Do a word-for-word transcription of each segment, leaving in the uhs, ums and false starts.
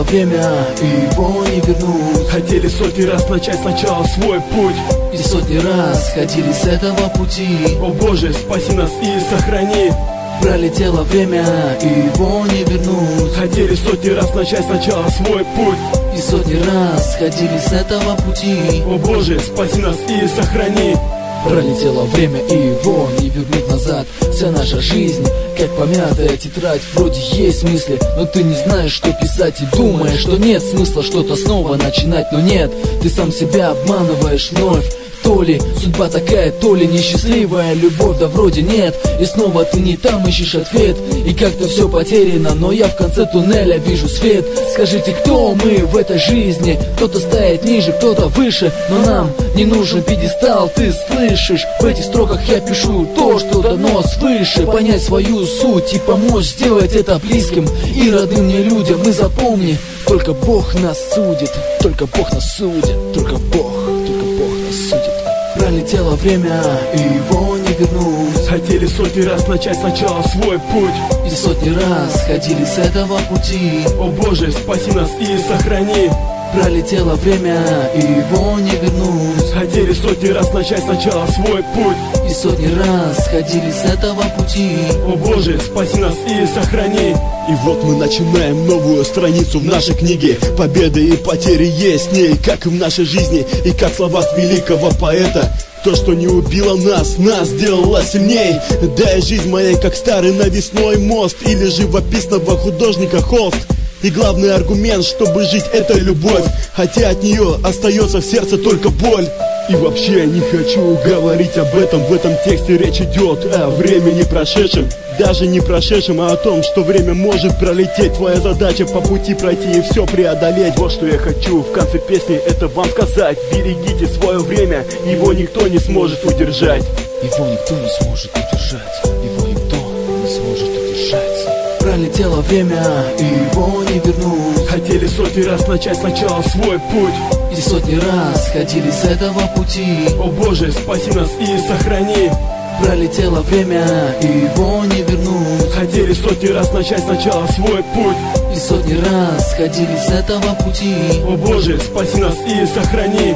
время, и его не вернуть. Хотели сотни раз начать сначала свой путь, и сотни раз ходили с этого пути. О Боже, спаси нас и сохрани. Пролетело время, и его не вернуть. Хотели сотни раз начать сначала свой путь, и сотни раз ходили с этого пути. О Боже, спаси нас и сохрани. Пролетело время, и его не вернуть назад. Вся наша жизнь, как помятая тетрадь. Вроде есть мысли, но ты не знаешь, что писать. И думаешь, что нет смысла что-то снова начинать. Но нет, ты сам себя обманываешь вновь. То ли судьба такая, то ли несчастливая любовь, да вроде нет. И снова ты не там ищешь ответ, и как-то все потеряно, но я в конце туннеля вижу свет. Скажите, кто мы в этой жизни? Кто-то стоит ниже, кто-то выше, но нам не нужен пьедестал, ты слышишь? В этих строках я пишу то, что дано свыше. Понять свою суть и помочь сделать это близким и родным мне людям. И запомни, только Бог нас судит, только Бог нас судит, только Бог, только Бог нас судит. Пролетело время, и его не вернуть. Хотели сотни раз начать сначала свой путь, и сотни раз ходили с этого пути. О Боже, спаси нас и сохрани. Пролетело время, и его не вернуть. Хотели сотни раз начать сначала свой путь, и сотни раз ходили с этого пути. О Боже, спаси нас и сохрани. И вот мы начинаем новую страницу в нашей книге. Победы и потери есть в ней, как и в нашей жизни, и как в словах великого поэта. То, что не убило нас, нас сделало сильней. Да и жизнь моя, как старый навесной мост, или живописного художника холст. И главный аргумент, чтобы жить, это любовь, хотя от нее остается в сердце только боль. И вообще я не хочу говорить об этом. В этом тексте речь идет о времени прошедшем. Даже не прошедшем, а о том, что время может пролететь. Твоя задача по пути пройти и все преодолеть. Вот что я хочу в конце песни это вам сказать. Берегите свое время, его никто не сможет удержать. Его никто не сможет удержать. Его никто не сможет удержать. Пролетело время, и его не вернуть. Хотели сотни раз начать сначала свой путь, и сотни раз ходили с этого пути. О Боже, спаси нас и сохрани. Пролетело время, и его не вернуть. Хотели сотни раз начать сначала свой путь, и сотни раз ходили с этого пути. О Боже, спаси нас и сохрани.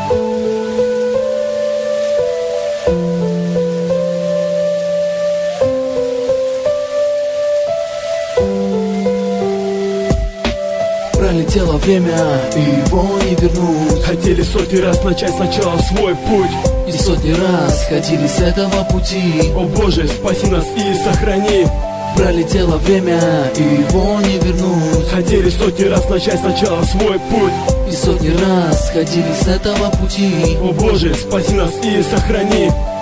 Пролетело время, и его не вернуть. Хотели сотни раз начать сначала свой путь, и сотни раз ходили с этого пути. О Боже, спаси нас и сохрани. Пролетело время, и его не вернуть. Хотели сотни раз начать сначала свой путь, и сотни раз ходили с этого пути. О Боже, спаси нас и сохрани.